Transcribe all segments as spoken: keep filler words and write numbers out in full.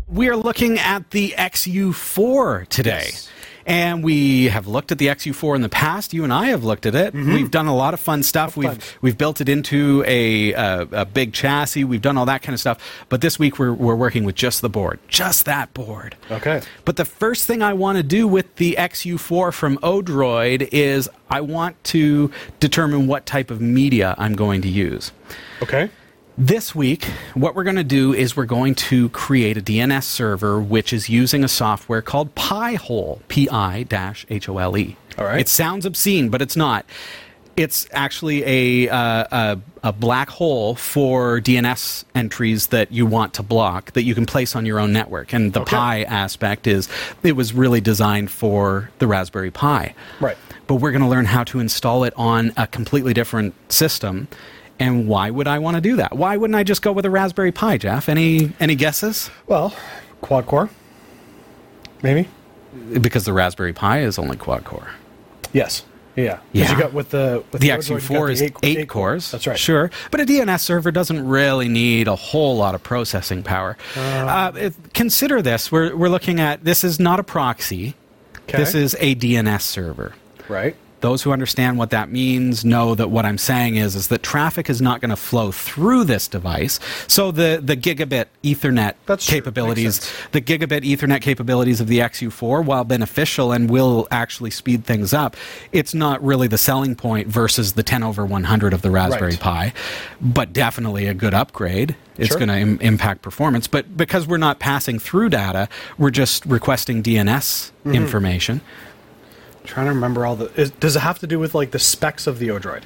We are looking at the X U four today. Yes. And we have looked at the X U four in the past. You and I have looked at it. Mm-hmm. We've done a lot of fun stuff. Fun. We've we've built it into a, a a big chassis. We've done all that kind of stuff. But this week we're we're working with just the board, just that board. Okay. But the first thing I want to do with the X U four from Odroid is I want to determine what type of media I'm going to use. Okay. This week, what we're going to do is we're going to create a D N S server which is using a software called Pi-hole, P I H O L E. All right. It sounds obscene, but it's not. It's actually a, uh, a, a black hole for D N S entries that you want to block that you can place on your own network. And the Okay. Pi aspect is it was really designed for the Raspberry Pi. Right. But we're going to learn how to install it on a completely different system. And why would I want to do that? Why wouldn't I just go with a Raspberry Pi, Jeff? Any any guesses? Well, quad core, maybe. Because the Raspberry Pi is only quad core. Yes. Yeah. 'Cause Yeah. You got with the with The Odroid, X you U got four the is eight, eight, eight cores. That's right. Sure. But a D N S server doesn't really need a whole lot of processing power. Uh, uh, it, consider this. We're, we're looking at, this is not a proxy. Okay. This is a D N S server. Right. Those who understand what that means know that what I'm saying is, is that traffic is not going to flow through this device. So the, the gigabit Ethernet That's true. capabilities, Makes sense. the gigabit Ethernet capabilities of the X U four, while beneficial and will actually speed things up, it's not really the selling point versus the ten over one hundred of the Raspberry Right. Pi, but definitely a good upgrade. It's Sure. going to Im- impact performance. But because we're not passing through data, we're just requesting D N S Mm-hmm. information. Trying to remember all the. Is, does it have to do with like the specs of the Odroid?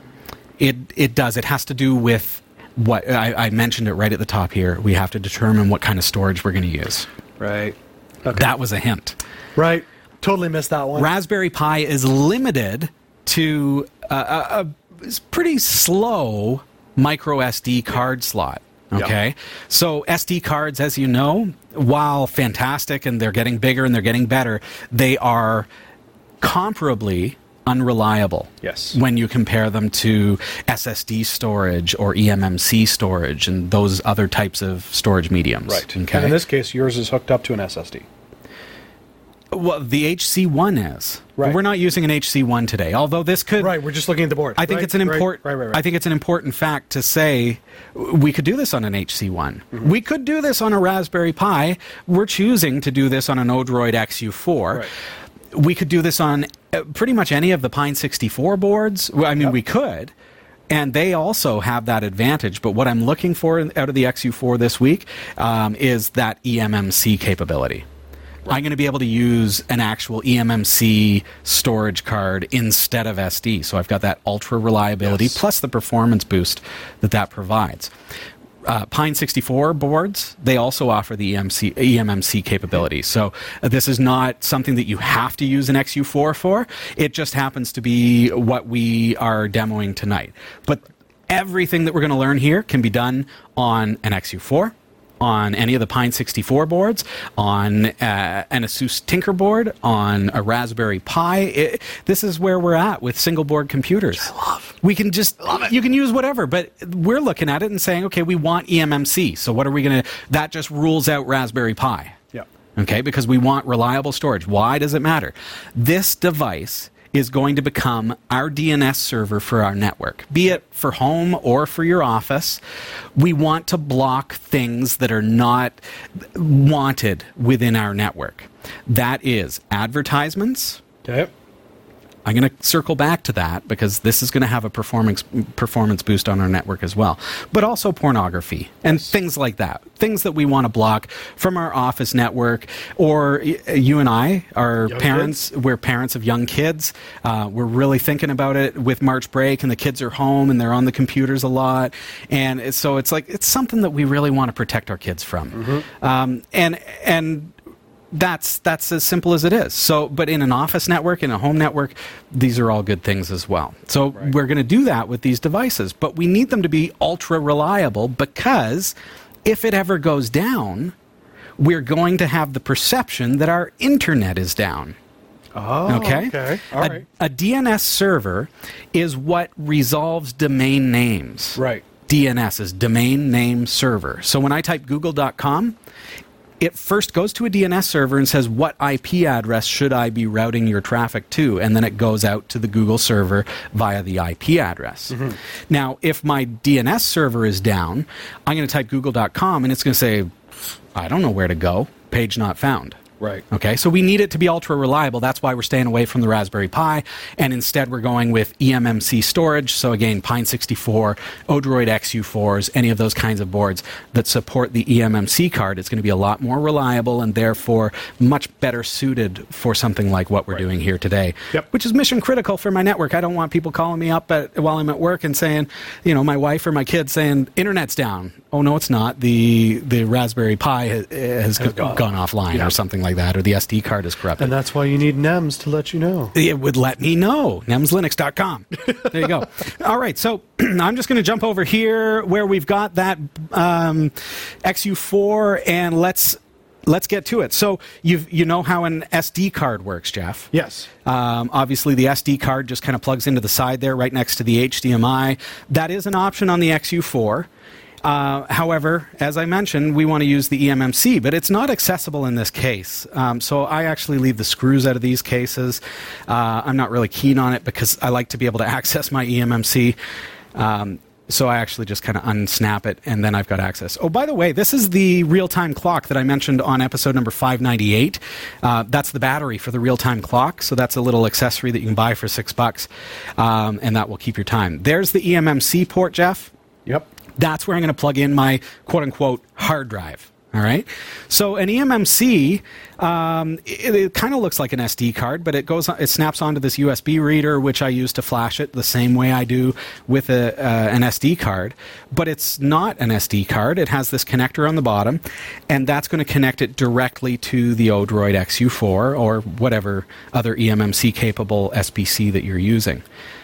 It it does. It has to do with what I, I mentioned it right at the top here. We have to determine what kind of storage we're going to use. Right. Okay. That was a hint. Right. Totally missed that one. Raspberry Pi is limited to a, a, a pretty slow micro S D card slot. Okay, Yep. so S D cards, as you know, while fantastic and they're getting bigger and they're getting better, they are comparably unreliable. Yes. When you compare them to S S D storage or E M M C storage and those other types of storage mediums. Right. Okay. And in this case, yours is hooked up to an S S D. Well, the H C one is. Right. We're not using an H C one today, although this could. Right. We're just looking at the board. I think Right, it's an right, important. Right, right, right. I think it's an important fact to say we could do this on an H C one. Mm-hmm. We could do this on a Raspberry Pi. We're choosing to do this on an Odroid X U four. Right. We could do this on uh, pretty much any of the Pine sixty-four boards. Well, I mean, Yep. we could. And they also have that advantage. But what I'm looking for in- out of the X U four this week um, is that E M M C capability. I'm going to be able to use an actual E M M C storage card instead of S D. So I've got that ultra reliability Yes. plus the performance boost that that provides. Uh, Pine sixty-four boards, they also offer the E M C, E M M C capability. So uh, this is not something that you have to use an X U four for. It just happens to be what we are demoing tonight. But everything that we're going to learn here can be done on an X U four, on any of the Pine sixty-four boards, on uh, an ASUS Tinkerboard, on a Raspberry Pi. It, this is where we're at with single board computers. I love. We can just, love it. You can use whatever, but we're looking at it and saying, okay, we want E M M C. So what are we going to, that just rules out Raspberry Pi. Yeah. Okay, because we want reliable storage. Why does it matter? This device is going to become our D N S server for our network, be it for home or for your office. We want to block things that are not wanted within our network. That is advertisements. Okay. I'm going to circle back to that because this is going to have a performance performance boost on our network as well. But also pornography and things like that. Things that we want to block from our office network. Or y- you and I are Young parents. kids. We're parents of young kids. Uh, we're really thinking about it with March break and the kids are home and they're on the computers a lot. And it's, so it's like, it's something that we really want to protect our kids from. Mm-hmm. Um, and, and, That's that's as simple as it is. So, but in an office network, in a home network, these are all good things as well. So Right. we're going to do that with these devices, but we need them to be ultra reliable because if it ever goes down, we're going to have the perception that our internet is down. Oh, Okay? okay. All a, right. a D N S server is what resolves domain names. Right. D N S is domain name server. So when I type google dot com, it first goes to a D N S server and says, what I P address should I be routing your traffic to? And then it goes out to the Google server via the I P address. Mm-hmm. Now, if my D N S server is down, I'm going to type google dot com and it's going to say, I don't know where to go. Page not found. Right. Okay, so we need it to be ultra reliable. That's why we're staying away from the Raspberry Pi, and instead we're going with E M M C storage. So again, Pine sixty-four, Odroid X U fours, any of those kinds of boards that support the E M M C card. It's going to be a lot more reliable and therefore much better suited for something like what we're right. doing here today, yep. which is mission critical for my network. I don't want people calling me up at, while I'm at work and saying, you know, my wife or my kids saying, internet's down. Oh, no, it's not. The the Raspberry Pi has, has, has gone, gone offline yeah. or something like that, or the S D card is corrupted. And that's why you need N E M S to let you know. It would let me know. nems linux dot com. There you go. All right, so I'm just going to jump over here where we've got that um, X U four, and let's let's get to it. So you you know how an S D card works, Jeff? Yes. Um, obviously, the S D card just kind of plugs into the side there, right next to the H D M I. That is an option on the X U four. Uh, however, as I mentioned, we want to use the E M M C, but it's not accessible in this case. Um, so I actually leave the screws out of these cases. Uh, I'm not really keen on it because I like to be able to access my E M M C. Um, so I actually just kind of unsnap it, and then I've got access. Oh, by the way, this is the real-time clock that I mentioned on episode number five ninety-eight. Uh, that's the battery for the real-time clock, so that's a little accessory that you can buy for six bucks, um, and that will keep your time. There's the E M M C port, Jeff. Yep. That's where I'm going to plug in my quote-unquote hard drive. All right. So an E M M C, um, it, it kind of looks like an S D card, but it goes, it snaps onto this U S B reader, which I use to flash it the same way I do with a, uh, an S D card. But it's not an S D card. It has this connector on the bottom, and that's going to connect it directly to the Odroid X U four or whatever other E M M C capable S P C that you're using.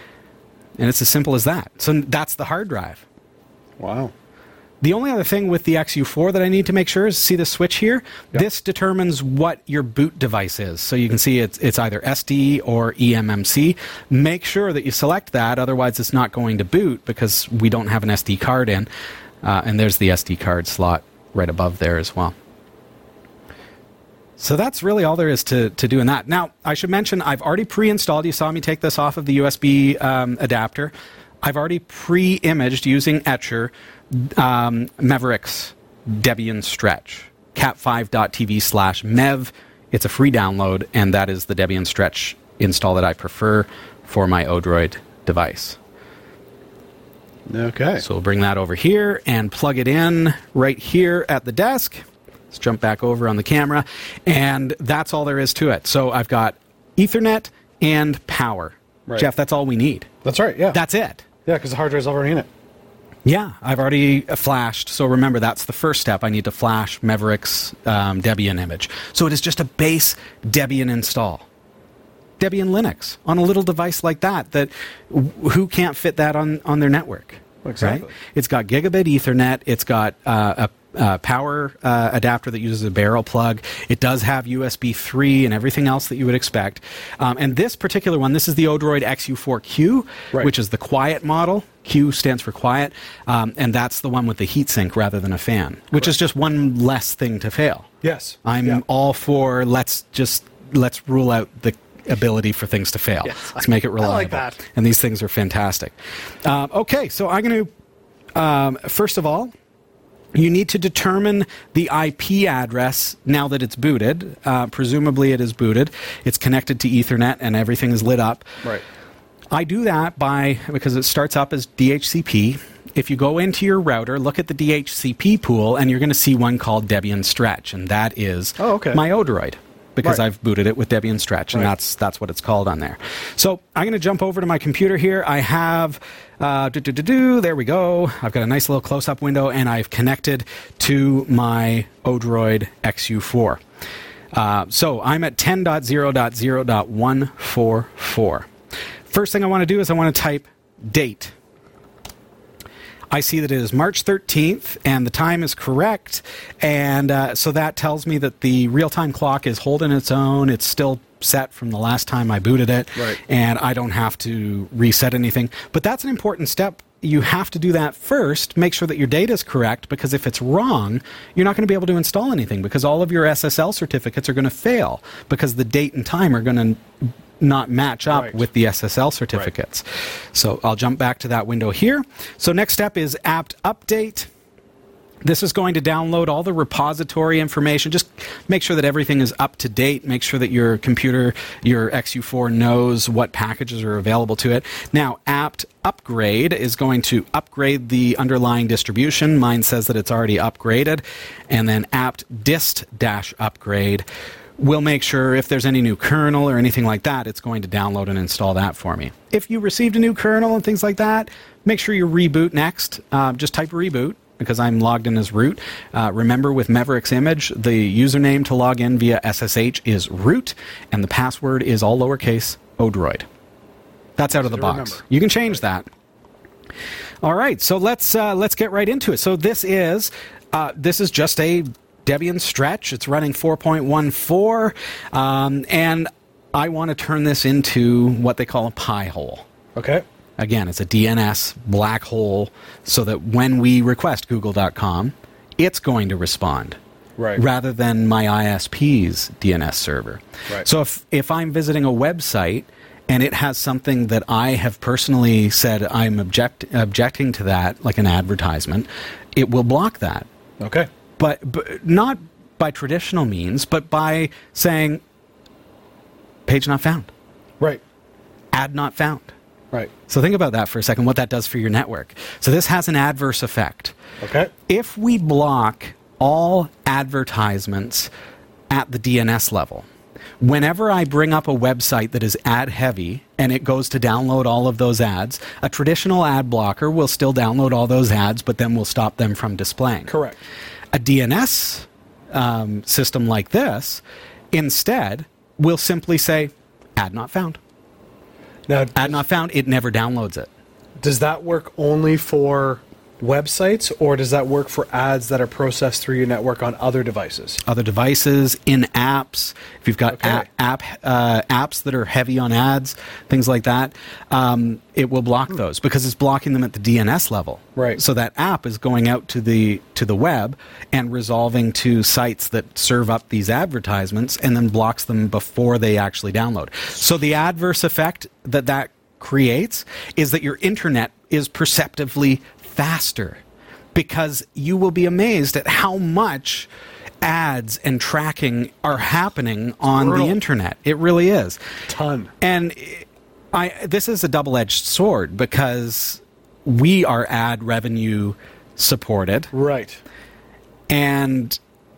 And it's as simple as that. So that's the hard drive. Wow. The only other thing with the X U four that I need to make sure is, see the switch here? Yep. This determines what your boot device is. So you can see it's, it's either S D or E M M C. Make sure that you select that, otherwise it's not going to boot because we don't have an S D card in. Uh, and there's the S D card slot right above there as well. So that's really all there is to, to doing that. Now, I should mention, I've already pre-installed, you saw me take this off of the U S B um, adapter. I've already pre-imaged using Etcher um, Mavericks Debian Stretch, cat five dot t v slash mev. It's a free download, and that is the Debian Stretch install that I prefer for my Odroid device. Okay. So we'll bring that over here and plug it in right here at the desk. Let's jump back over on the camera, and that's all there is to it. So I've got Ethernet and power. Right. Jeff, that's all we need. That's right, yeah. That's it. Yeah, because the hard drive's already in it. Yeah, I've already flashed. So remember, that's the first step. I need to flash Mavericks um, Debian image. So it is just a base Debian install. Debian Linux on a little device like that, that who can't fit that on, on their network? Exactly. Right? It's got gigabit Ethernet. It's got uh, a Uh, power uh, adapter that uses a barrel plug. It does have U S B three and everything else that you would expect. Um, and this particular one, this is the Odroid X U four Q, right. which is the quiet model. Q stands for quiet. Um, and that's the one with the heatsink rather than a fan, which Correct. is just one less thing to fail. Yes. I'm yeah. all for let's just, let's rule out the ability for things to fail. Yes. Let's make it reliable. I like that. And these things are fantastic. Um, okay, so I'm going to, um, first of all, you need to determine the I P address now that it's booted. Uh, presumably it is booted. It's connected to Ethernet and everything is lit up. Right. I do that by, because it starts up as D H C P. If you go into your router, look at the D H C P pool, and you're going to see one called Debian Stretch, and that is oh, okay. my Odroid. Because right. I've booted it with Debian Stretch, and right. that's that's what it's called on there. So I'm going to jump over to my computer here. I have, uh, do, do, do, do, there we go. I've got a nice little close-up window, and I've connected to my Odroid X U four. Uh, so I'm at ten dot zero dot zero dot one forty-four. First thing I want to do is I want to type date. I see that it is March thirteenth, and the time is correct, and uh, so that tells me that the real-time clock is holding its own. It's still set from the last time I booted it, right. and I don't have to reset anything. But that's an important step you have to do that first. Make sure that your data is correct, because if it's wrong, you're not going to be able to install anything, because all of your S S L certificates are going to fail because the date and time are going to not match up right. with the S S L certificates. Right. So I'll jump back to that window here. So next step is apt update. This is going to download all the repository information. Just make sure that everything is up to date. Make sure that your computer, your X U four, knows what packages are available to it. Now, apt upgrade is going to upgrade the underlying distribution. Mine says that it's already upgraded. And then apt dist dash upgrade will make sure if there's any new kernel or anything like that, it's going to download and install that for me. If you received a new kernel and things like that, make sure you reboot next. Uh, just type reboot, because I'm logged in as root. Uh, remember, with Mavericks Image, the username to log in via S S H is root, and the password is all lowercase Odroid. That's out of the box. Remember. You can change that. All right, so let's uh, let's get right into it. So this is uh, this is just a Debian stretch. It's running four point one four, um, and I want to turn this into what they call a pie hole. Okay. Again, it's a D N S black hole, so that when we request google dot com, it's going to respond, right, rather than my I S P's D N S server. Right. So if, if I'm visiting a website and it has something that I have personally said I'm object, objecting to that, like an advertisement, it will block that. Okay. But, but not by traditional means, but by saying, page not found. Right. Ad not found. Right. So think about that for a second, what that does for your network. So this has an adverse effect. Okay. If we block all advertisements at the D N S level, whenever I bring up a website that is ad heavy and it goes to download all of those ads, a traditional ad blocker will still download all those ads, but then will stop them from displaying. Correct. A D N S um, system like this, instead, will simply say, ad not found. Now, ad not found, it never downloads it. Does that work only for websites, or does that work for ads that are processed through your network on other devices? Other devices, in apps. If you've got Okay. a- app uh, apps that are heavy on ads, things like that, um, it will block hmm. those, because it's blocking them at the D N S level. Right. So that app is going out to the to the web and resolving to sites that serve up these advertisements, and then blocks them before they actually download. So the adverse effect that that creates is that your internet is perceptively faster, because you will be amazed at how much ads and tracking are happening on Brutal. the internet. It really is. Ton. And I this is a double-edged sword, because we are ad revenue supported. Right. And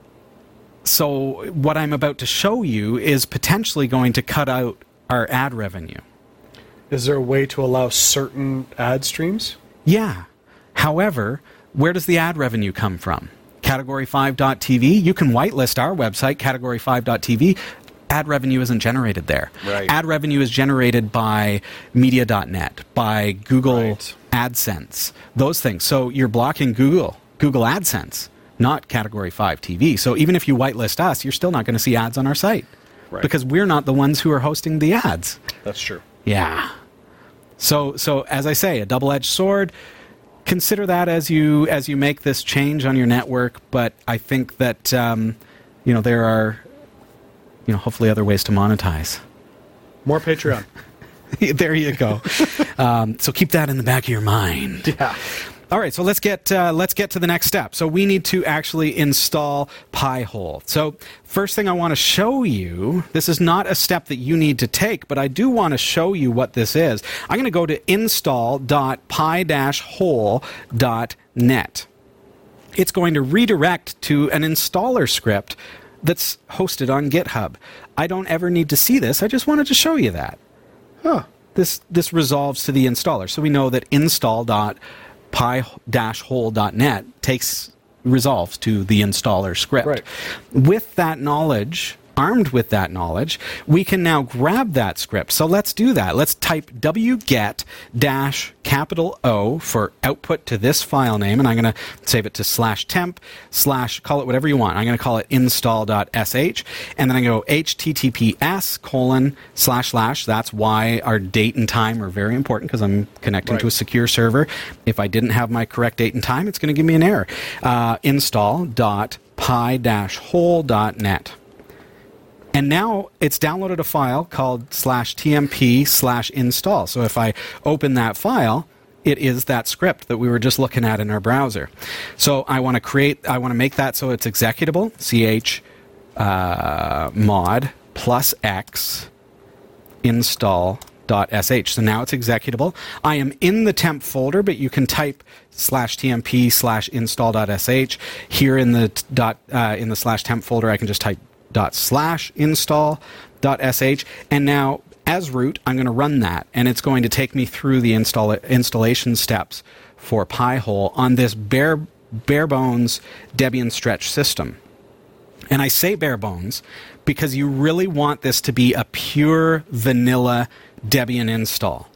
so what I'm about to show you is potentially going to cut out our ad revenue. Is there a way to allow certain ad streams? Yeah. However, where does the ad revenue come from? category five dot T V. You can whitelist our website, category five dot T V. Ad revenue isn't generated there. Right. Ad revenue is generated by media dot net, by Google Right. AdSense, those things. So you're blocking Google, Google AdSense, not category five T V. So even if you whitelist us, you're still not going to see ads on our site, Right. because we're not the ones who are hosting the ads. That's true. Yeah. So, so as I say, a double-edged sword. Consider that as you as you make this change on your network. But I think that um, you know there are you know hopefully other ways to monetize. More Patreon. There you go. um, so keep that in the back of your mind. Yeah. All right, so let's get uh, let's get to the next step. So we need to actually install Pi-hole. So first thing I want to show you, this is not a step that you need to take, but I do want to show you what this is. I'm going to go to install dot pi dash hole dot net. It's going to redirect to an installer script that's hosted on GitHub. I don't ever need to see this. I just wanted to show you that. Huh. This this resolves to the installer. So we know that install dot pi dash hole dot net takes resolves to the installer script. Right. With that knowledge, armed with that knowledge, we can now grab that script. So let's do that. Let's type wget dash capital O for output to this file name, and I'm going to save it to slash temp slash, call it whatever you want. I'm going to call it install.sh, and then I go https colon slash slash. That's why our date and time are very important, because I'm connecting Right. to a secure server. If I didn't have my correct date and time, it's going to give me an error. Uh, install.pi-hole.net. And now it's downloaded a file called slash tmp slash install. So if I open that file, it is that script that we were just looking at in our browser. So I want to create, I want to make that so it's executable. Ch uh, mod plus x install.sh. So now it's executable. I am in the temp folder, but you can type slash tmp slash install.sh. Here in the t- dot, uh, in the slash temp folder, I can just type dot slash install dot sh, and now as root I'm going to run that, and it's going to take me through the install installation steps for Pi-hole on this bare bare bones Debian stretch system. And I say bare bones because you really want this to be a pure vanilla Debian install.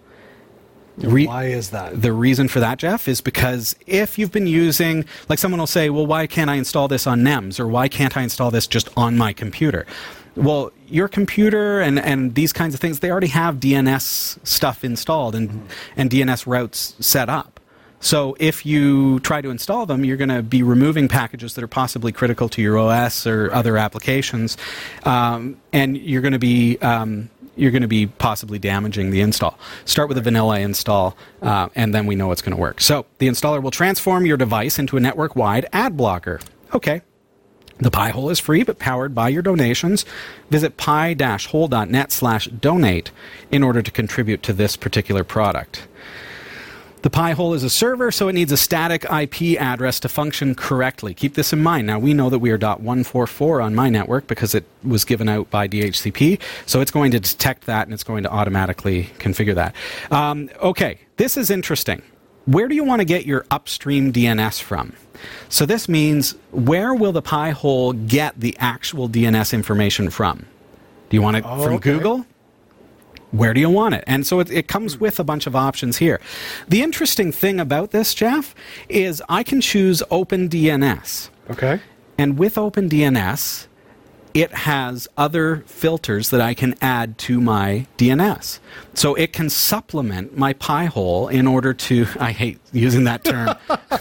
Re- Why is that? The reason for that, Jeff, is because if you've been using, like someone will say, well, why can't I install this on N E M S, or why can't I install this just on my computer? Well, your computer and, and these kinds of things, they already have D N S stuff installed and, mm-hmm. and D N S routes set up. So if you try to install them, you're going to be removing packages that are possibly critical to your O S or right. other applications, um, and you're going to be... Um, you're going to be possibly damaging the install. Start with a vanilla install, uh, and then we know it's going to work. So the installer will transform your device into a network-wide ad blocker. Okay. The Pi-hole is free, but powered by your donations. Visit pi-hole.net slash donate in order to contribute to this particular product. The Pi-hole is a server, so it needs a static I P address to function correctly. Keep this in mind. Now, we know that we are one forty-four on my network because it was given out by D H C P, so it's going to detect that, and it's going to automatically configure that. Um, okay, this is interesting. Where do you want to get your upstream D N S from? So this means, where will the Pi-hole get the actual D N S information from? Do you want it oh, from okay. Google? Where do you want it? And so it, it comes with a bunch of options here. The interesting thing about this, Jeff, is I can choose OpenDNS. Okay. And with OpenDNS, it has other filters that I can add to my D N S. So it can supplement my Pi-hole in order to, I hate using that term,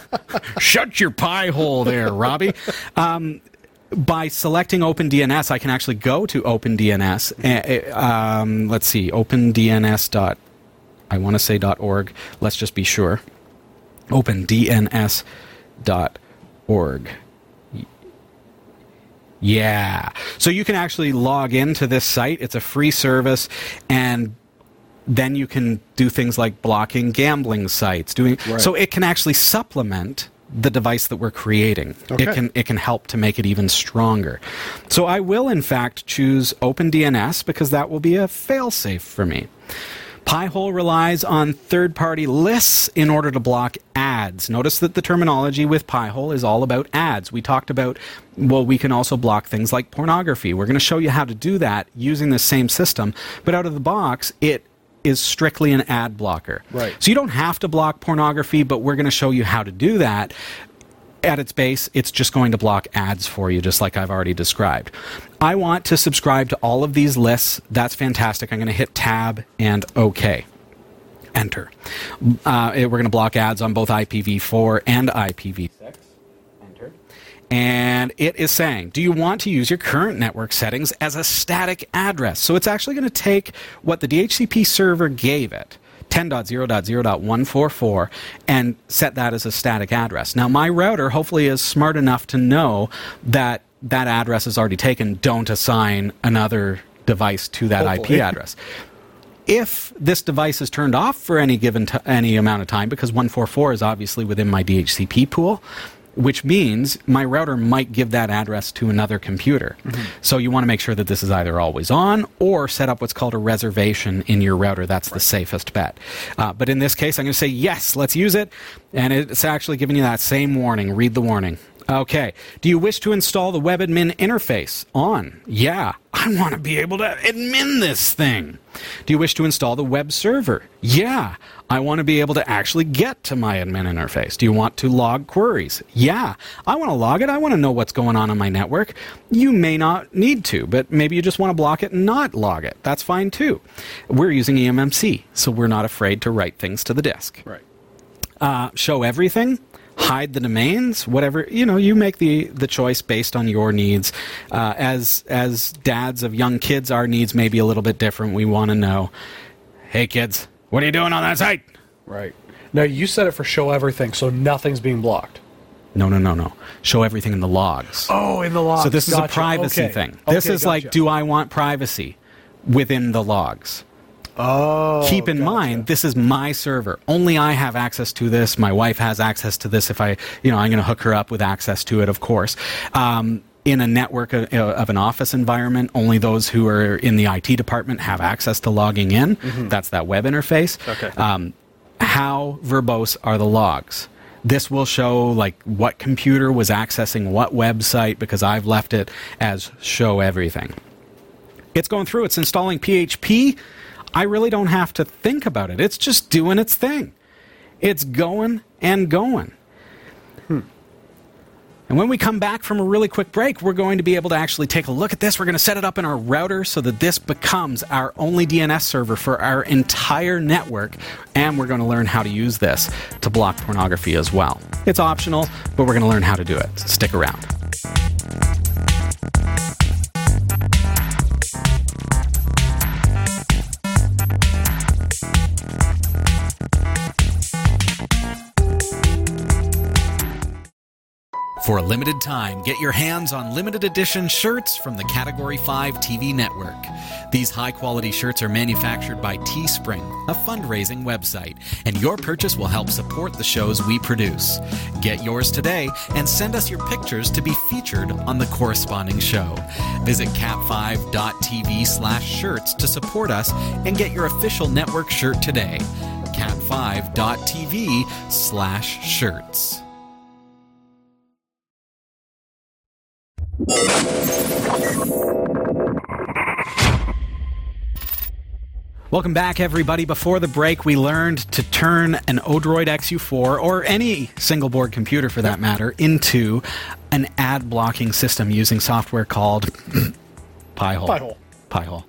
shut your Pi-hole there, Robbie. Um, By selecting OpenDNS, I can actually go to OpenDNS. Uh, um, let's see, OpenDNS dot, I want to say .org. Let's just be sure. OpenDNS dot org. Yeah. So you can actually log into this site. It's a free service, and then you can do things like blocking gambling sites. Doing right. So it can actually supplement the device that we're creating. Okay. It can it can help to make it even stronger. So I will, in fact, choose OpenDNS because that will be a fail-safe for me. Pi-hole relies on third-party lists in order to block ads. Notice that the terminology with Pi-hole is all about ads. We talked about, well, we can also block things like pornography. We're going to show you how to do that using the same system, but out of the box, it is strictly an ad blocker. Right. So you don't have to block pornography, but we're going to show you how to do that. At its base, it's just going to block ads for you, just like I've already described. I want to subscribe to all of these lists. That's fantastic. I'm going to hit Tab and OK. Enter. Uh, we're going to block ads on both I P v four and I P v six. Enter. And it is saying, do you want to use your current network settings as a static address? So it's actually going to take what the D H C P server gave it, ten dot zero dot zero dot one forty-four, and set that as a static address. Now, my router hopefully is smart enough to know that that address is already taken. Don't assign another device to that hopefully. I P address. If this device is turned off for any given t- any amount of time, because one forty-four is obviously within my D H C P pool, which means my router might give that address to another computer. Mm-hmm. So you want to make sure that this is either always on or set up what's called a reservation in your router. That's right. The safest bet. Uh, but in this case, I'm going to say, yes, let's use it. And it's actually giving you that same warning. Read the warning. Okay. Do you wish to install the web admin interface? On. Yeah. I want to be able to admin this thing. Do you wish to install the web server? Yeah. I want to be able to actually get to my admin interface. Do you want to log queries? Yeah. I want to log it. I want to know what's going on on my network. You may not need to, but maybe you just want to block it and not log it. That's fine too. We're using E M M C, so we're not afraid to write things to the disk. Right. Uh, show everything. Hide the domains, whatever, you know, you make the, the choice based on your needs. Uh, as as dads of young kids, our needs may be a little bit different. We want to know, hey, kids, what are you doing on that site? Right. Now, you set it for show everything, so nothing's being blocked. No, no, no, no. Show everything in the logs. Oh, in the logs. So this gotcha. is a privacy okay. thing. This okay, is gotcha. like, do I want privacy within the logs? Oh, Keep in gotcha. mind, this is my server. Only I have access to this. My wife has access to this. If I, you know, I'm going to hook her up with access to it, of course. Um, in a network of, of an office environment, only those who are in the I T department have access to logging in. Mm-hmm. That's that web interface. Okay. Um, how verbose are the logs? This will show like what computer was accessing what website because I've left it as show everything. It's going through. It's installing P H P. I really don't have to think about it. It's just doing its thing. It's going and going. Hmm. And when we come back from a really quick break, we're going to be able to actually take a look at this. We're going to set it up in our router so that this becomes our only D N S server for our entire network. And we're going to learn how to use this to block pornography as well. It's optional, but we're going to learn how to do it. So stick around. For a limited time, get your hands on limited edition shirts from the Category five T V network. These high-quality shirts are manufactured by Teespring, a fundraising website, and your purchase will help support the shows we produce. Get yours today and send us your pictures to be featured on the corresponding show. Visit cat five dot t v slash shirts to support us and get your official network shirt today. cat five dot t v slash shirts. Welcome back, everybody. Before the break, we learned to turn an Odroid X U four, or any single-board computer for that matter, into an ad-blocking system using software called Pi-hole. Pi-hole. Pi-hole.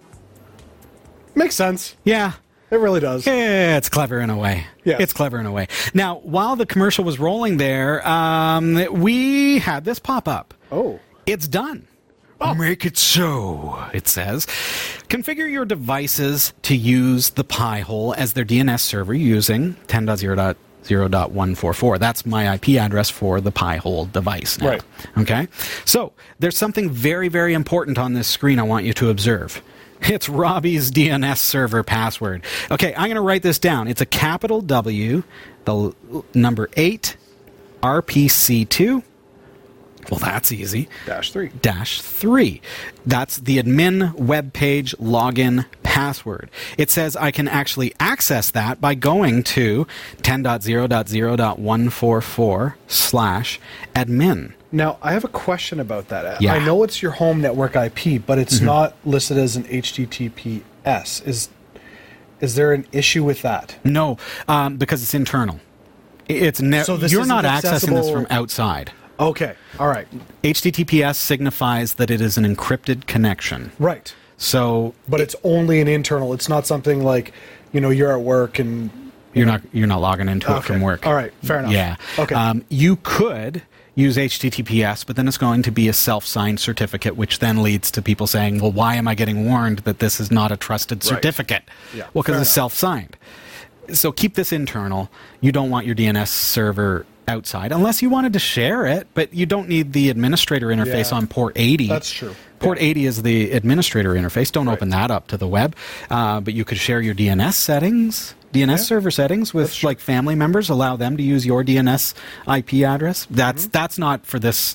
Makes sense. Yeah. It really does. Yeah, it's clever in a way. Yeah. It's clever in a way. Now, while the commercial was rolling there, um, we had this pop up. Oh. It's done. Oh. Make it so, it says. Configure your devices to use the Pi-hole as their D N S server using ten dot zero dot zero dot one forty-four. That's my I P address for the Pi-hole device now. Right. Okay? So, there's something very, very important on this screen I want you to observe. It's Robbie's D N S server password. Okay, I'm going to write this down. It's a capital W, the l- number eight, R P C two. Well, that's easy. Dash three. Dash three. That's the admin web page login password. It says I can actually access that by going to ten dot zero dot zero dot one forty-four slash admin. Now, I have a question about that. Yeah. I know it's your home network I P, but it's Mm-hmm. not listed as an H T T P S. Is is there an issue with that? No, um, because it's internal. It's ne- So this you're not isn't accessing this accessible- from outside. Okay. All right. H T T P S signifies that it is an encrypted connection. Right. So, But it's only an internal. It's not something like, you know, you're at work and you're not you're not logging into it Okay. from work. All right. Fair enough. Yeah. Okay. Um, you could use H T T P S, but then it's going to be a self-signed certificate, which then leads to people saying, well, why am I getting warned that this is not a trusted Right. certificate? Yeah, Well, because fair it's enough. self-signed. So keep this internal. You don't want your D N S server outside, unless you wanted to share it, but you don't need the administrator interface Yeah. on port eighty. That's true. Port eighty is the administrator interface. Don't Right. open that up to the web. Uh, but you could share your D N S settings, D N S Yeah. server settings with That's true. like family members. Allow them to use your D N S I P address. That's Mm-hmm. that's not for this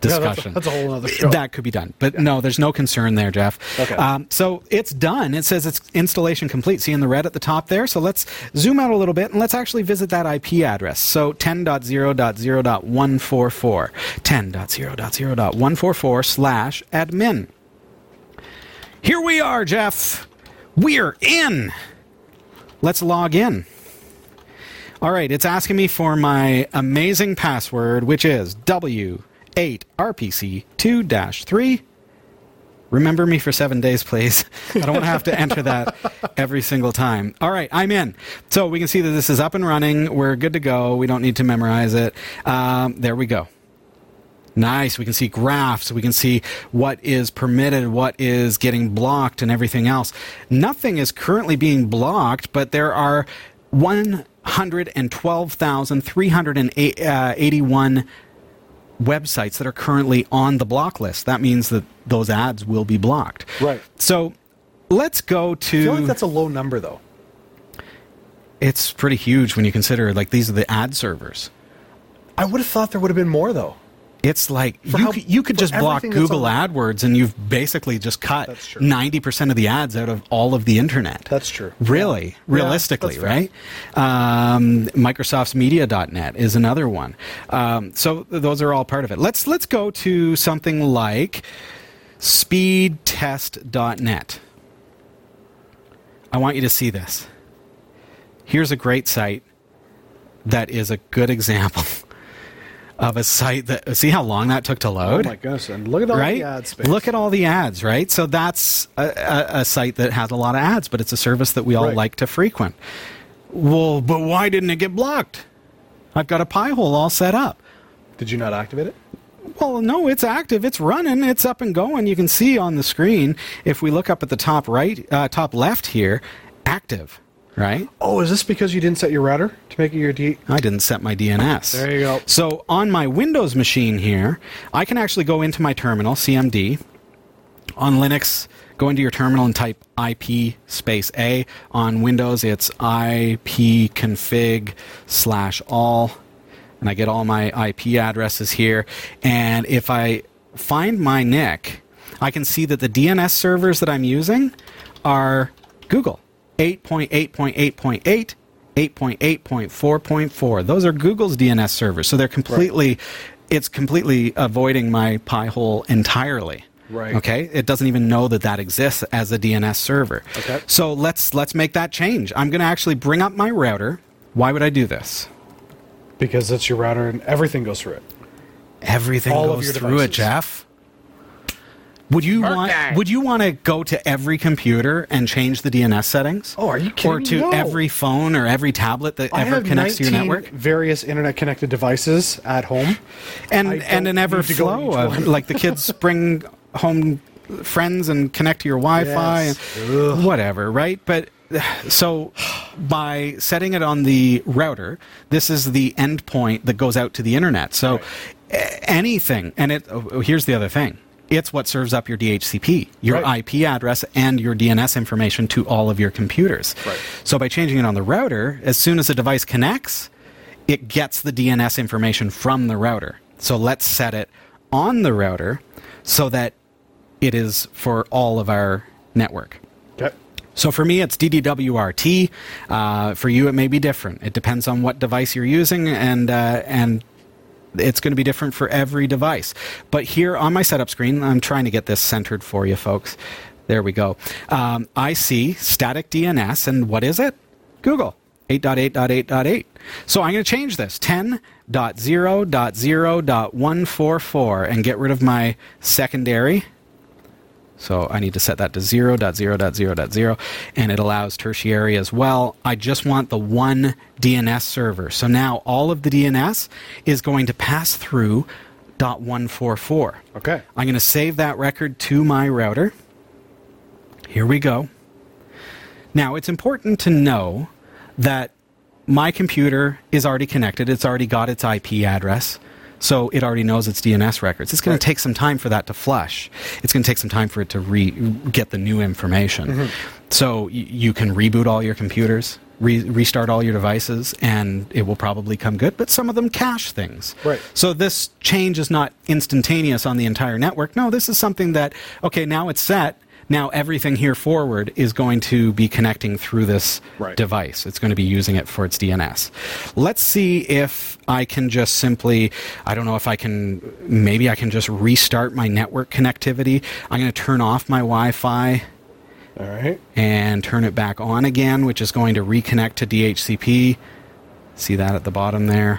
discussion. Yeah, that's, a, that's a whole other show. That could be done. But no, there's no concern there, Jeff. Okay. Um, so it's done. It says it's installation complete. See in the red at the top there? So let's zoom out a little bit and let's actually visit that I P address. So ten dot zero dot zero dot one forty-four. ten dot zero dot zero dot one forty-four slash admin. Here we are, Jeff. We're in. Let's log in. All right, it's asking me for my amazing password, which is W eight R P C two dash three. Remember me for seven days, please. I don't want to have to enter that every single time. All right, I'm in. So we can see that this is up and running. We're good to go. We don't need to memorize it. Um, there we go. Nice. We can see graphs. We can see what is permitted, what is getting blocked, and everything else. Nothing is currently being blocked, but there are one hundred twelve thousand three hundred eighty-one websites that are currently on the block list. That means that those ads will be blocked. Right. So let's go to... I feel like that's a low number, though. It's pretty huge when you consider, like, these are the ad servers. I would have thought there would have been more, though. It's like For you how- could, you could for just block everything that's Google on- AdWords and you've basically just cut That's true. ninety percent of the ads out of all of the internet. That's true. Really, Yeah. realistically, Yeah, that's right? Um, Microsoft's media dot net is another one. Um, so th- those are all part of it. Let's let's go to something like speed test dot net. I want you to see this. Here's a great site that is a good example of a site that, see how long that took to Oh load? my goodness! And look at all Right? the ad space. Look at all the ads, right? So that's a, a, a site that has a lot of ads, but it's a service that we all Right. like to frequent. Well, but why didn't it get blocked? I've got a Pi-hole all set up. Did you not activate it? Well, no, it's active. It's running. It's up and going. You can see on the screen, if we look up at the top right, uh, top left here, active, right? Oh, is this because you didn't set your router to make it your D? I didn't set my D N S. There you go. So on my Windows machine here, I can actually go into my terminal, C M D. On Linux, go into your terminal and type I P space A. On Windows, it's ipconfig slash all. And I get all my I P addresses here. And if I find my N I C, I can see that the D N S servers that I'm using are Google. eight point eight point eight point eight, eight point eight point four point four. Those are Google's D N S servers. So they're completely, right. It's completely avoiding my Pi-hole entirely. Right. Okay. It doesn't even know that that exists as a D N S server. Okay. So let's let's make that change. I'm going to actually bring up my router. Why would I do this? Because it's your router and everything goes through it. Everything All of goes your through it, devices. Jeff. Would you want Birthday. Would you want to go to every computer and change the D N S settings? Oh, are you kidding Or me? to No. every phone or every tablet that I ever have connects to your nineteen network? various internet-connected devices at home. And I and don't an ever need to go to flow each of one. like the kids bring home friends and connect to your Wi-Fi Yes. and Ugh. whatever, right? But so by setting it on the router, this is the endpoint that goes out to the internet. So Right. a- anything, and it. Oh, here's the other thing. It's what serves up your D H C P, your Right. I P address, and your D N S information to all of your computers. Right. So by changing it on the router, as soon as the device connects, it gets the D N S information from the router. So let's set it on the router so that it is for all of our network. Okay. So for me, it's D D W R T. Uh, for you, it may be different. It depends on what device you're using, and uh, and it's going to be different for every device. But here on my setup screen, I'm trying to get this centered for you, folks. There we go. Um, I see static D N S, and what is it? Google. eight dot eight dot eight dot eight. So I'm going to change this, ten dot zero dot zero dot one forty-four, and get rid of my secondary. So I need to set that to zero dot zero dot zero dot zero, and it allows tertiary as well. I just want the one D N S server. So now all of the D N S is going to pass through dot one forty-four. Okay. I'm going to save that record to my router. Here we go. Now, it's important to know that my computer is already connected. It's already got its I P address. So it already knows its D N S records. It's going Right. to take some time for that to flush. It's going to take some time for it to re- get the new information. Mm-hmm. So y- you can reboot all your computers, re- restart all your devices, and it will probably come good. But some of them cache things. Right. So this change is not instantaneous on the entire network. No, this is something that, okay, now it's set. Now everything here forward is going to be connecting through this Right. device. It's going to be using it for its D N S. Let's see if I can just simply, I don't know if I can, maybe I can just restart my network connectivity. I'm going to turn off my Wi-Fi All right. and turn it back on again, which is going to reconnect to D H C P. See that at the bottom there.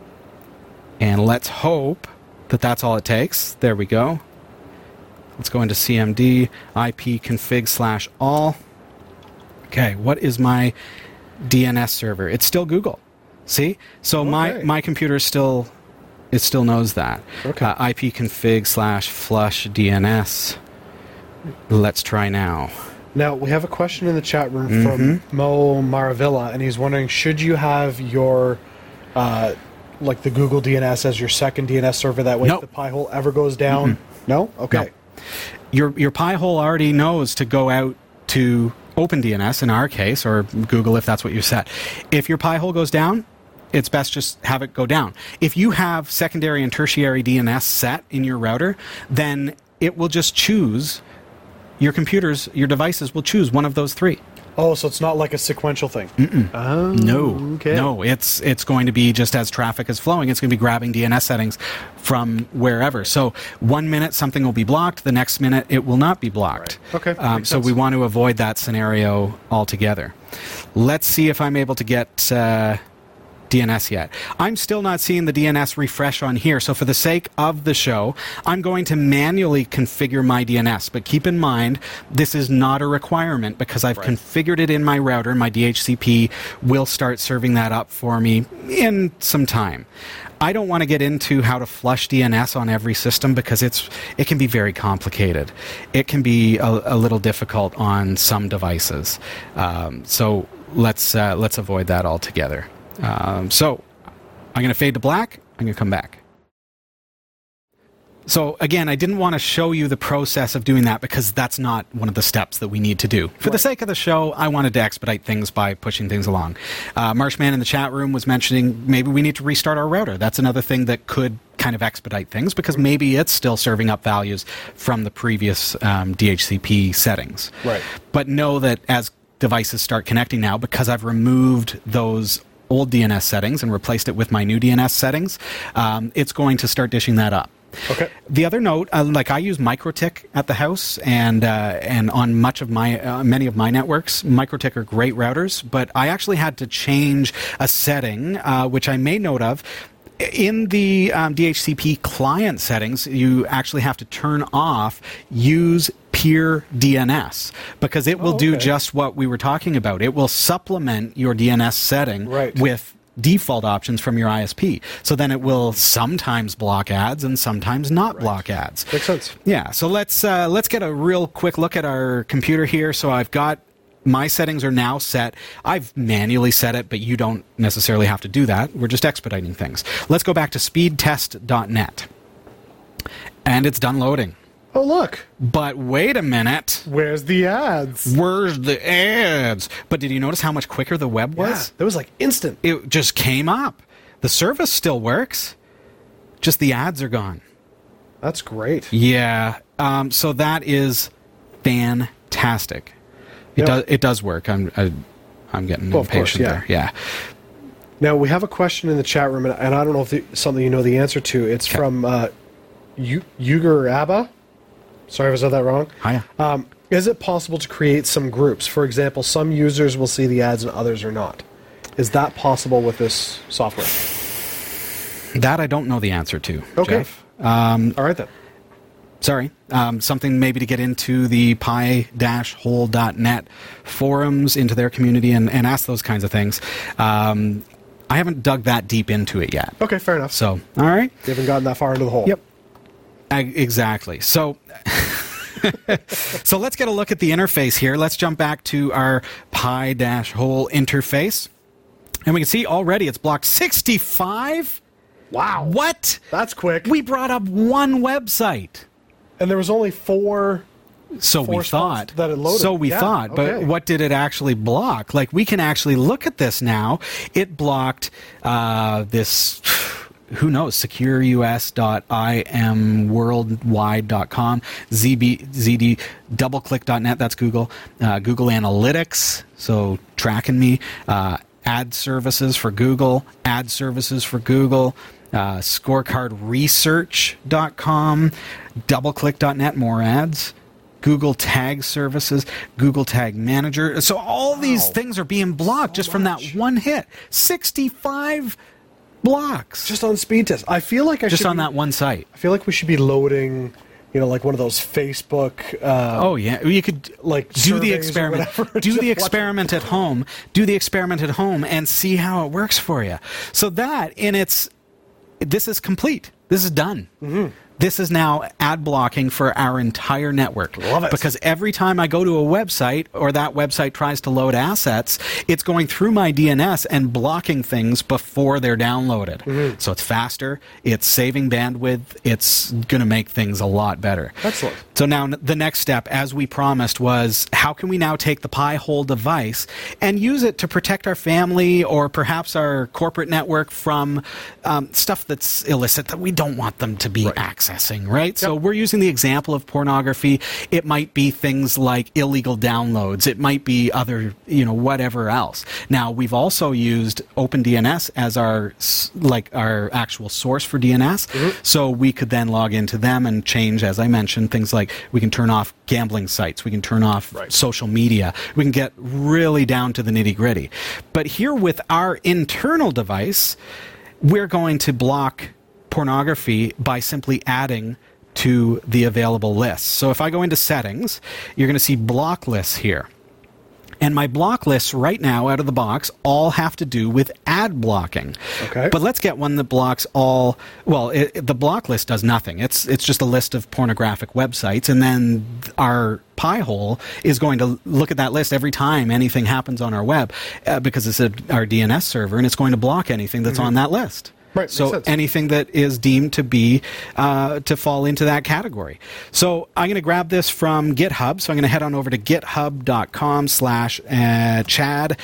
And let's hope that that's all it takes. There we go. Let's go into C M D, ipconfig slash all. Okay, what is my D N S server? It's still Google. See? So my, Okay. my computer still, it still knows that. Okay. Uh, ipconfig slash flush D N S. Let's try now. Now, we have a question in the chat room Mm-hmm. from Mo Maravilla, and he's wondering, should you have your, uh, like the Google D N S as your second D N S server? That way, Nope. if the Pi-hole ever goes down? No? Okay. No. Your your Pi-hole already knows to go out to OpenDNS in our case, or Google if that's what you set. If your Pi-hole goes down, it's best just have it go down. If you have secondary and tertiary D N S set in your router, then it will just choose, your computers, your devices will choose one of those three. Oh, so it's not like a sequential thing? Mm-mm. Oh, No, okay. no, it's it's going to be just as traffic is flowing. It's going to be grabbing D N S settings from wherever. So one minute something will be blocked, the next minute it will not be blocked. Right. Okay, Um, makes so sense. we want to avoid that scenario altogether. Let's see if I'm able to get uh, D N S yet. I'm still not seeing the D N S refresh on here. So for the sake of the show, I'm going to manually configure my D N S. But keep in mind, this is not a requirement because I've Right. configured it in my router. My D H C P will start serving that up for me in some time. I don't want to get into how to flush D N S on every system because it's it can be very complicated. It can be a, a little difficult on some devices. Um, so let's uh, let's avoid that altogether. Um, so I'm going to fade to black. I'm going to come back. So again, I didn't want to show you the process of doing that because that's not one of the steps that we need to do. For the sake of the show, I wanted to expedite things by pushing things along. Uh, Marshman in the chat room was mentioning maybe we need to restart our router. That's another thing that could kind of expedite things because maybe it's still serving up values from the previous um, D H C P settings. Right. But know that as devices start connecting now, because I've removed those old D N S settings and replaced it with my new D N S settings, um, it's going to start dishing that up. Okay. The other note, uh, like I use MikroTik at the house, and uh, and on much of my uh, many of my networks, MikroTik are great routers. But I actually had to change a setting, uh, which I made note of. In the um, D H C P client settings, you actually have to turn off use peer D N S because it will Oh, do okay. just what we were talking about. It will supplement your D N S setting Right. with default options from your I S P. So then it will sometimes block ads and sometimes not block ads. Makes sense. Yeah, so let's uh, let's get a real quick look at our computer here. So I've got my settings are now set. I've manually set it, but you don't necessarily have to do that. We're just expediting things. Let's go back to speedtest dot net. And it's done loading. Oh, look. But wait a minute. Where's the ads? Where's the ads? But did you notice how much quicker the web was? Yeah, that was like instant. It just came up. The service still works. Just the ads are gone. That's great. Yeah. Um, so that is fantastic. It Yeah. does. It does work. I'm. I, I'm getting Well, of course, impatient yeah. there. Yeah. Now, we have a question in the chat room, and, and I don't know if it's something you know the answer to. It's Okay. from uh, U- Yuger Abba. Sorry if I said that wrong. Hiya. Um, is it possible to create some groups? For example, some users will see the ads and others are not. Is that possible with this software? That I don't know the answer to. Okay. Jeff. Um, All right, then. sorry. Um, something maybe to get into the pi dash hole dot net forums, into their community, and, and ask those kinds of things. Um, I haven't dug that deep into it yet. Okay, fair enough. So, all right. You haven't gotten that far into the hole. Yep. Ag- Exactly. So, so let's get a look at the interface here. Let's jump back to our pi dash hole interface. And we can see already it's blocked sixty-five. Wow. What? That's quick. We brought up one website. And there was only four So we Four spots thought that it loaded. So we Yeah, thought, but okay. what did it actually block? Like, we can actually look at this now. It blocked uh, this, who knows, secure U S dot I M worldwide dot com, Z B, Z D, doubleclick dot net, that's Google, uh, Google Analytics, so tracking me, uh, ad services for Google, ad services for Google, uh, scorecard research dot com, doubleclick dot net, more ads, Google Tag Services, Google Tag Manager. So all these Wow. things are being blocked So just from that much. one hit. sixty-five blocks. Just on speed test. I feel like I Just should on be, that one site. I feel like we should be loading, you know, like one of those Facebook. Uh, Oh yeah, you could like do the surveys or experiment. whatever. Do Just the watch- experiment at home. Do the experiment at home and see how it works for you. So that in its, this is complete. This is done. Mm-hmm. This is now ad blocking for our entire network. Love it. Because every time I go to a website or that website tries to load assets, it's going through my D N S and blocking things before they're downloaded. Mm-hmm. So it's faster, it's saving bandwidth, it's going to make things a lot better. Excellent. So now n- the next step, as we promised, was how can we now take the Pi-hole device and use it to protect our family or perhaps our corporate network from um, stuff that's illicit that we don't want them to be Right. accessing, right? So we're using the example of pornography. It might be things like illegal downloads. It might be other, you know, whatever else. Now, we've also used OpenDNS as our, s- like, our actual source for D N S. Mm-hmm. So we could then log into them and change, as I mentioned, things like we can turn off gambling sites. We can turn off Right. social media. We can get really down to the nitty gritty. But here with our internal device, we're going to block pornography by simply adding to the available lists. So if I go into settings, you're going to see block lists here. And my block lists right now out of the box all have to do with ad blocking. Okay. But let's get one that blocks all, well, it, it- the block list does nothing. It's it's just a list of pornographic websites, and then our Pi-hole is going to look at that list every time anything happens on our web uh, because it's a, our D N S server, and it's going to block anything that's on that list. Right, So makes sense. anything that is deemed to be uh, to fall into that category. So I'm going to grab this from GitHub. So I'm going to head on over to github.com slash Chad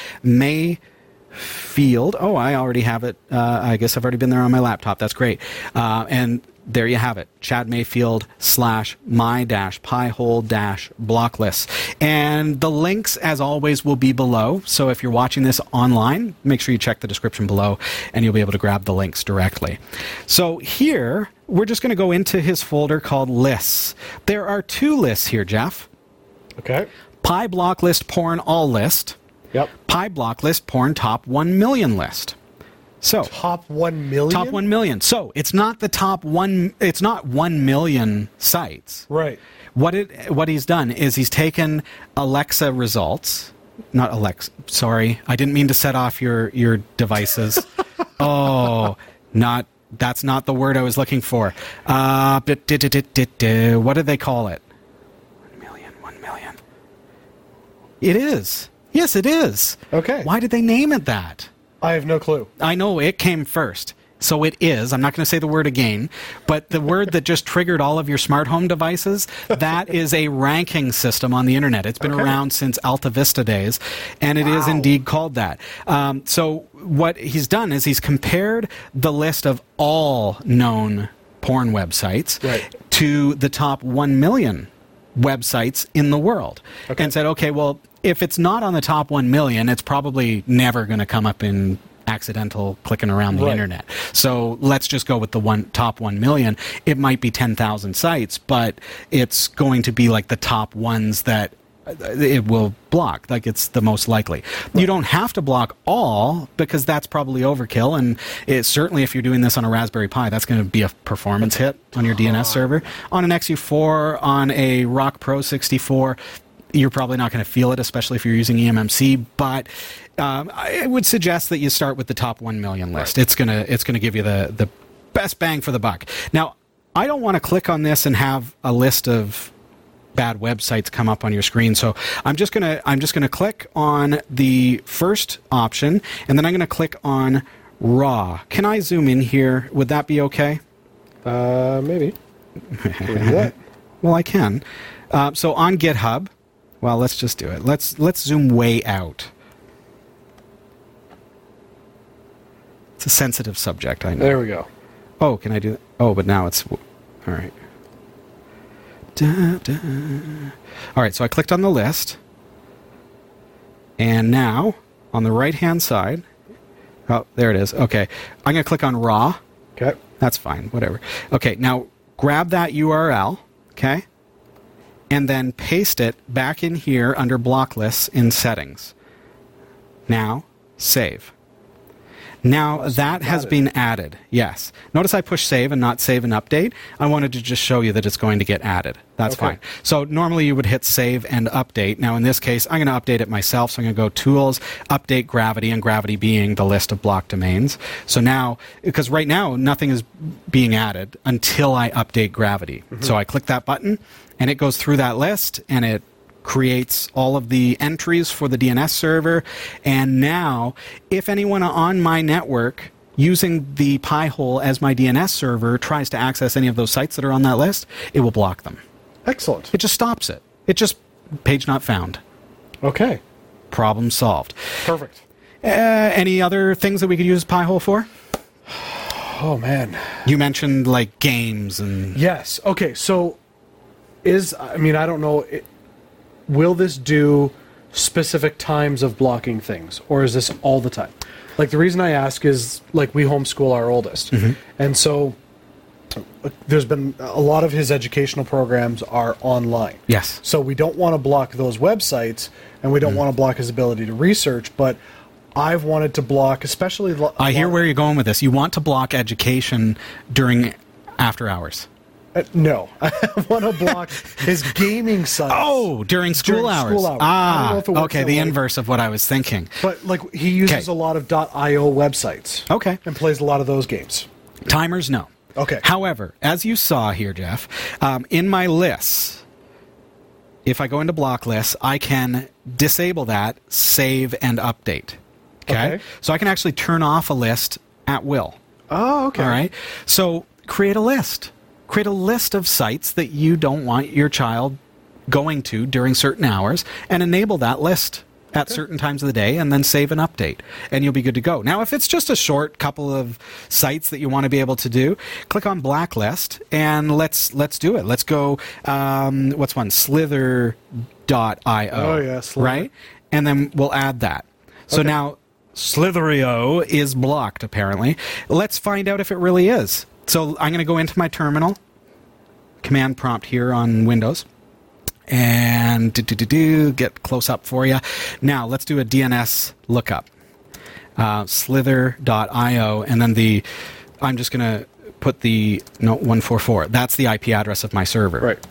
Mayfield. Oh, I already have it. Uh, I guess I've already been there on my laptop. That's great. Uh, and there you have it. Chad Mayfield slash my dash Pi-hole dash block lists. And the links, as always, will be below. So if you're watching this online, make sure you check the description below and you'll be able to grab the links directly. So here, we're just going to go into his folder called lists. There are two lists here, Jeff. Okay. Pi block list porn all list. Yep. Pi block list porn top one million list. So Top one million. top one million. So it's not the top one. It's not one million sites. Right. What it what he's done is he's taken Alexa results. Not Alexa. Sorry, I didn't mean to set off your your devices. oh, not that's not the word I was looking for. Uh, bit- dit- dit- dit- dit- dit. What do they call it? One million. One million. It is. Yes, it is. Okay. Why did they name it that? I have no clue. I know it came first. So it is. I'm not going to say the word again, but the word that just triggered all of your smart home devices, that is a ranking system on the internet. It's been Okay. around since Alta Vista days, and it is Wow. indeed called that. Um, so what he's done is he's compared the list of all known porn websites Right. to the top one million websites in the world, Okay. and said, okay, well, if it's not on the top one million, it's probably never going to come up in accidental clicking around the Right. internet. So let's just go with the one top one million. It might be ten thousand sites, but it's going to be like the top ones that it will block. Like it's the most likely. You don't have to block all because that's probably overkill. And it, certainly if you're doing this on a Raspberry Pi, that's going to be a performance hit on your D N S server. On an X U four, on a Rock Pro sixty-four, you're probably not going to feel it, especially if you're using E M M C. But um, I would suggest that you start with the top one million list. It's gonna it's gonna give you the the best bang for the buck. Now, I don't want to click on this and have a list of bad websites come up on your screen. So I'm just gonna I'm just gonna click on the first option, and then I'm gonna click on raw. Can I zoom in here? Would that be okay? Uh, maybe. Can we do that? Well, I can. Uh, so on GitHub, well, let's just do it. Let's let's zoom way out. It's a sensitive subject, I know. There we go. Oh, can I do that? Oh, but now it's... All right. Da, da. All right, so I clicked on the list. And now, on the right-hand side... Oh, there it is. Okay. I'm going to click on raw. Okay. That's fine. Whatever. Okay, now grab that U R L, okay? And then paste it back in here under block lists in settings. Now, save. Now, that has been added. Yes. Notice I push save and not save and update. I wanted to just show you that it's going to get added. That's Okay. fine. So normally you would hit save and update. Now, in this case, I'm going to update it myself. So I'm going to go Tools, Update Gravity, and Gravity being the list of block domains. So now, because right now, nothing is being added until I update Gravity. Mm-hmm. So I click that button, and it goes through that list, and it creates all of the entries for the D N S server. And now, if anyone on my network using the Pi-hole as my D N S server tries to access any of those sites that are on that list, it will block them. Excellent. It just stops it. It just, page not found. Okay. Problem solved. Perfect. Uh, any other things that we could use Pi-hole for? Oh, man. You mentioned, like, games and... Yes. Okay, so is, I mean, I don't know, it, will this do specific times of blocking things, or is this all the time? Like, the reason I ask is, like, we homeschool our oldest, Mm-hmm. and so uh, there's been a lot of his educational programs are online. Yes. So we don't want to block those websites, and we don't Mm. want to block his ability to research, but I've wanted to block, especially... lo- I hear lot- where you're going with this. You want to block education during after hours. Uh, no. I want to block his gaming sites. Oh, during school During hours. school hours. I don't know Ah, if it works okay, that the way. inverse of what I was thinking. But, like, he uses Okay. a lot of .io websites. Okay. And plays a lot of those games. Timers, no. Okay. However, as you saw here, Jeff, um, in my lists, if I go into block lists, I can disable that, save, and update. Okay? Okay. So I can actually turn off a list at will. Oh, okay. All right? So create a list. Create a list of sites that you don't want your child going to during certain hours and enable that list at certain times of the day, and then save and update, and you'll be good to go. Now, if it's just a short couple of sites that you want to be able to do, click on blacklist, and let's let's do it. Let's go, um, what's one? Slither dot io. Oh, yeah, Slither. Right? And then we'll add that. So Okay. now, Slitherio is blocked, apparently. Let's find out if it really is. So I'm going to go into my terminal, command prompt here on Windows, and do, do, do, do, get close up for you. Now, let's do a D N S lookup. Uh, slither dot io, and then the, I'm just going to put the, no, one forty-four. That's the I P address of my server. Right.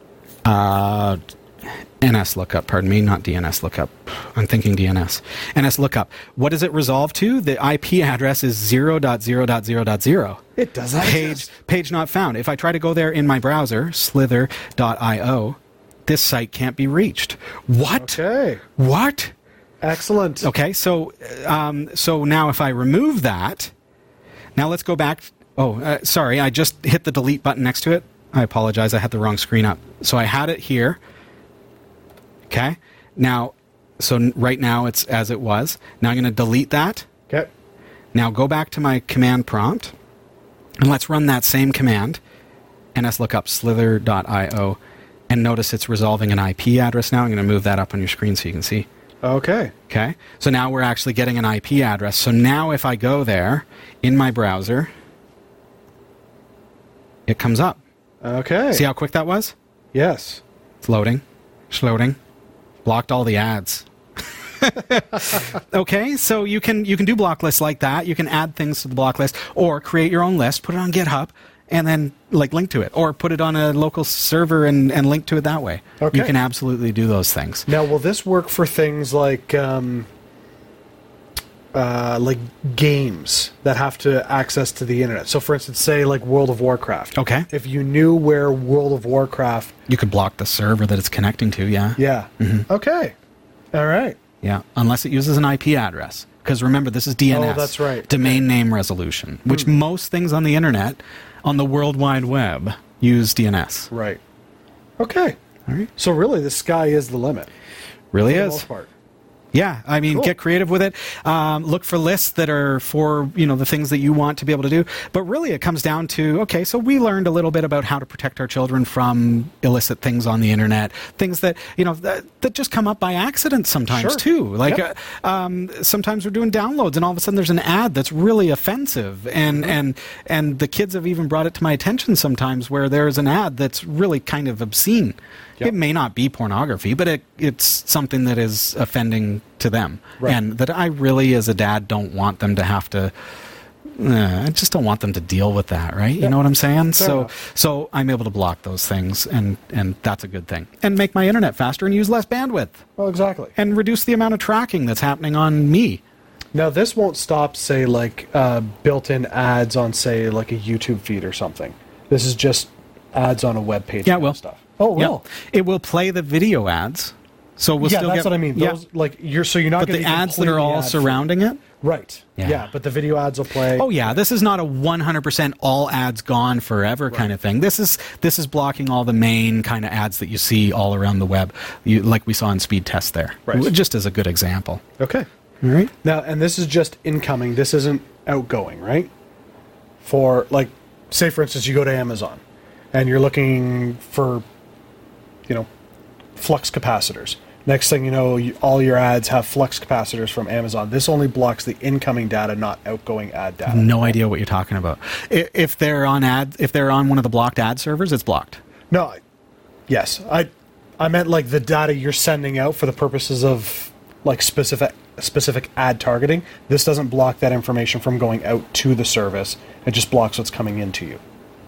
Uh, N S lookup, pardon me, not D N S lookup. I'm thinking D N S. N S lookup. What does it resolve to? The I P address is zero dot zero dot zero dot zero. It doesn't Page, exist. page not found. If I try to go there in my browser, slither dot io, this site can't be reached. What? Okay. What? Excellent. Okay, so um, so now if I remove that, now let's go back. Oh, uh, sorry, I just hit the delete button next to it. I apologize, I had the wrong screen up. So I had it here. Okay, now, so n- right now it's as it was. Now I'm going to delete that. Okay. Now go back to my command prompt, and let's run that same command, nslookup slither dot io, and notice it's resolving an I P address now. I'm going to move that up on your screen so you can see. Okay. Okay, so now we're actually getting an I P address. So now if I go there in my browser, it comes up. Okay. See how quick that was? Yes. It's loading. It's loading. Blocked all the ads. Okay, so you can you can do block lists like that. You can add things to the block list, or create your own list, put it on GitHub, and then like link to it, or put it on a local server and, and link to it that way. Okay. You can absolutely do those things. Now, will this work for things like um, uh, like games that have to access to the internet? So, for instance, say like World of Warcraft. Okay. If you knew where World of Warcraft, You could block the server that it's connecting to, yeah. yeah. Mm-hmm. Okay. All right. Yeah, unless it uses an I P address. Because remember, this is D N S. Oh, that's right. Domain name resolution, which most things on the internet, on the World Wide Web, use D N S. Right. Okay. All right. So really, the sky is the limit. Really For the is. most part. Yeah, I mean, Cool. get creative with it. Um, look for lists that are for, you know, the things that you want to be able to do. But really, it comes down to, okay, so we learned a little bit about how to protect our children from illicit things on the internet, things that, you know, that, that just come up by accident sometimes, Sure. too. Like, Yep. uh, um, sometimes we're doing downloads, and all of a sudden there's an ad that's really offensive. And, Mm-hmm. and, and the kids have even brought it to my attention sometimes where there's an ad that's really kind of obscene. Yep. It may not be pornography, but it, it's something that is offending to them. Right. And that I really, as a dad, don't want them to have to. Uh, I just don't want them to deal with that, right? You Yep. know what I'm saying? Fair so, enough. so I'm able to block those things, and and that's a good thing, and make my internet faster and use less bandwidth, Well, exactly. and reduce the amount of tracking that's happening on me. Now, this won't stop, say, like uh, built-in ads on, say, like a YouTube feed or something. This is just ads on a web page. Yeah, it kind will. of Stuff. Oh, Yeah. well. It will play the video ads, so we'll yeah, still that's get. what I mean. Yeah. Those, like you're so you're not But going the to ads that are all surrounding it. Right. Yeah. Yeah. But the video ads will play. Oh yeah, this is not a one hundred percent all ads gone forever kind of thing. This is this is blocking all the main kind of ads that you see all around the web, you, like we saw in speed test there. Right. Just as a good example. Okay. All right. Now, and this is just incoming. This isn't outgoing, right? For like, say for instance, you go to Amazon, and you're looking for, you know, flux capacitors. Next thing you know, you, all your ads have flux capacitors from Amazon. This only blocks the incoming data, not outgoing ad data. No idea what you're talking about. I- If they're on ad, if they're on one of the blocked ad servers, it's blocked. No. I- Yes, I, I meant like the data you're sending out for the purposes of like specific specific ad targeting. This doesn't block that information from going out to the service. It just blocks what's coming into you.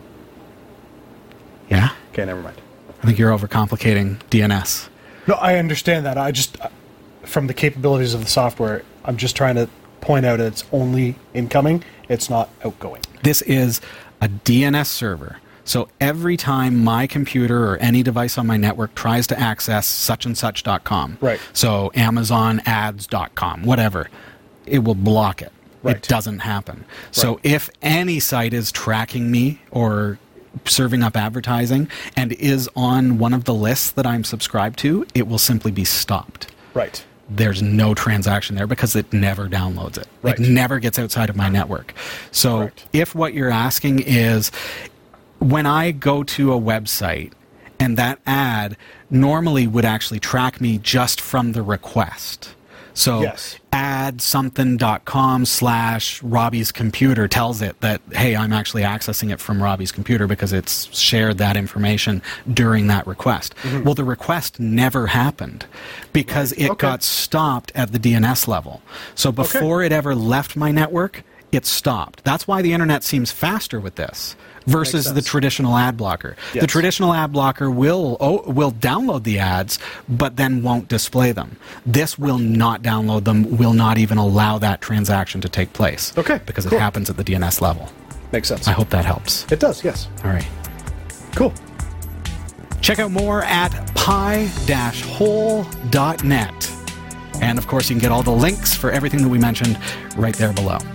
Yeah. Okay, never mind. I think you're overcomplicating D N S. No, I understand that. I just, from the capabilities of the software, I'm just trying to point out it's only incoming. It's not outgoing. This is a D N S server. So every time my computer or any device on my network tries to access such and such dot com, Right. so amazon ads dot com, whatever, it will block it. Right. It doesn't happen. So Right. if any site is tracking me or serving up advertising and is on one of the lists that I'm subscribed to, it will simply be stopped. Right. There's no transaction there because it never downloads it. Right. It never gets outside of my network. So Correct. if what you're asking is, when I go to a website and that ad normally would actually track me just from the request. So Yes. add something dot com slash Robbie's computer tells it that, hey, I'm actually accessing it from Robbie's computer because it's shared that information during that request. Mm-hmm. Well, the request never happened because it Okay. got stopped at the D N S level. So before it ever left my network, it stopped. That's why the internet seems faster with this versus Makes the sense. traditional ad blocker. The Yes. traditional ad blocker will oh, will download the ads, but then won't display them. This will not download them, will not even allow that transaction to take place. Okay, Because cool. it happens at the D N S level. Makes sense. I hope that helps. It does, yes. All right. Cool. Check out more at pi dash hole dot net. And of course, you can get all the links for everything that we mentioned right there below.